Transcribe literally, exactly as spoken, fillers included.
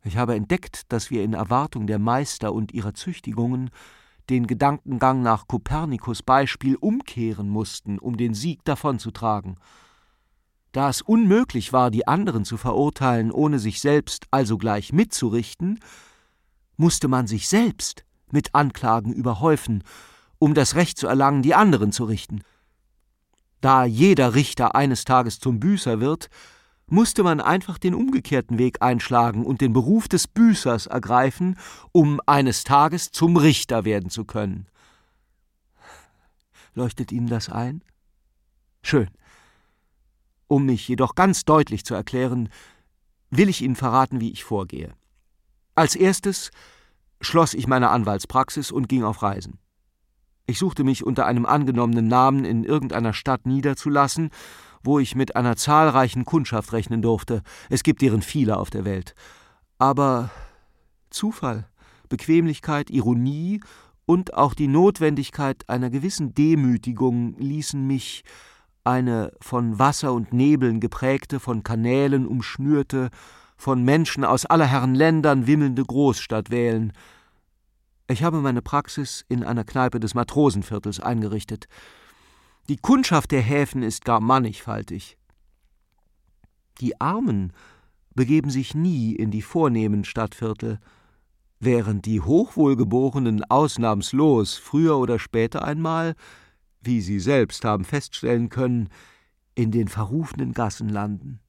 Ich habe entdeckt, dass wir in Erwartung der Meister und ihrer Züchtigungen den Gedankengang nach Kopernikus' Beispiel umkehren mussten, um den Sieg davonzutragen. Da es unmöglich war, die anderen zu verurteilen, ohne sich selbst also gleich mitzurichten, musste man sich selbst mit Anklagen überhäufen, um das Recht zu erlangen, die anderen zu richten. Da jeder Richter eines Tages zum Büßer wird, musste man einfach den umgekehrten Weg einschlagen und den Beruf des Büßers ergreifen, um eines Tages zum Richter werden zu können. Leuchtet Ihnen das ein? Schön. Um mich jedoch ganz deutlich zu erklären, will ich Ihnen verraten, wie ich vorgehe. Als erstes schloss ich meine Anwaltspraxis und ging auf Reisen. Ich suchte mich unter einem angenommenen Namen in irgendeiner Stadt niederzulassen, wo ich mit einer zahlreichen Kundschaft rechnen durfte. Es gibt deren viele auf der Welt. Aber Zufall, Bequemlichkeit, Ironie und auch die Notwendigkeit einer gewissen Demütigung ließen mich eine von Wasser und Nebeln geprägte, von Kanälen umschnürte, von Menschen aus aller Herren Ländern wimmelnde Großstadt wählen. Ich habe meine Praxis in einer Kneipe des Matrosenviertels eingerichtet. Die Kundschaft der Häfen ist gar mannigfaltig. Die Armen begeben sich nie in die vornehmen Stadtviertel, während die Hochwohlgeborenen ausnahmslos früher oder später einmal, wie Sie selbst haben feststellen können, in den verrufenen Gassen landen.